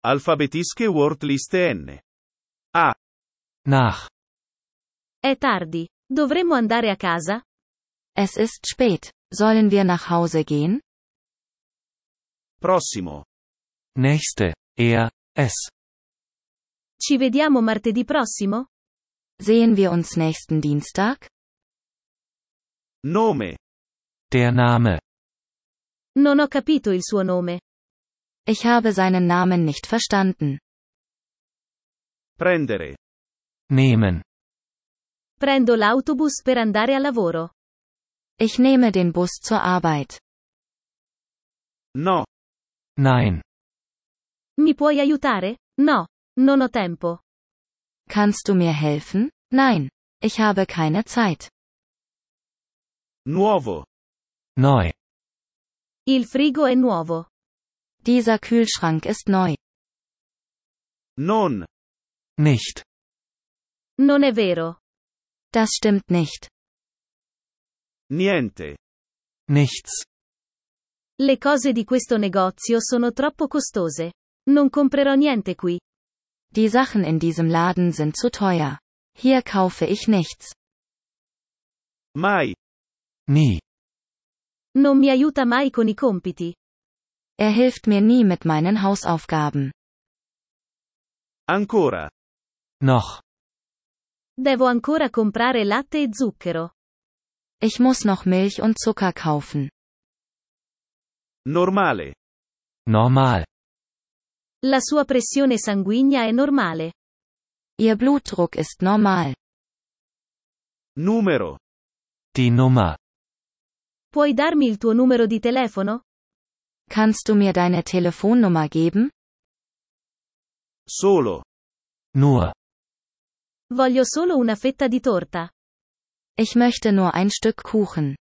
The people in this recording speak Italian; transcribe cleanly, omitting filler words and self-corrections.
Alphabetische Wortliste N. A. Nach. È tardi. Dovremmo andare a casa? Es ist spät. Sollen wir nach Hause gehen? Prossimo. Nächste. Es. Ci vediamo martedì prossimo? Sehen wir uns nächsten Dienstag? Nome. Der Name. Non ho capito il suo nome. Ich habe seinen Namen nicht verstanden. Prendere. Nehmen. Prendo l'autobus per andare al lavoro. Ich nehme den Bus zur Arbeit. No. Nein. Mi puoi aiutare? No, non ho tempo. Kannst du mir helfen? Nein. Ich habe keine Zeit. Nuovo. Neu. Il frigo è nuovo. Dieser Kühlschrank ist neu. Non. Nicht. Non è vero. Das stimmt nicht. Niente. Nichts. Le cose di questo negozio sono troppo costose. Non comprerò niente qui. Die Sachen in diesem Laden sind zu teuer. Hier kaufe ich nichts. Mai. Nie. Non mi aiuta mai con i compiti. Er hilft mir nie mit meinen Hausaufgaben. Ancora. Noch. Devo ancora comprare latte e zucchero. Ich muss noch Milch und Zucker kaufen. Normale. Normal. La sua pressione sanguigna è normale. Ihr Blutdruck ist normal. Numero. Die Nummer. Puoi darmi il tuo numero di telefono? Kannst du mir deine Telefonnummer geben? Solo. Nur. Voglio solo una fetta di torta. Ich möchte nur ein Stück Kuchen.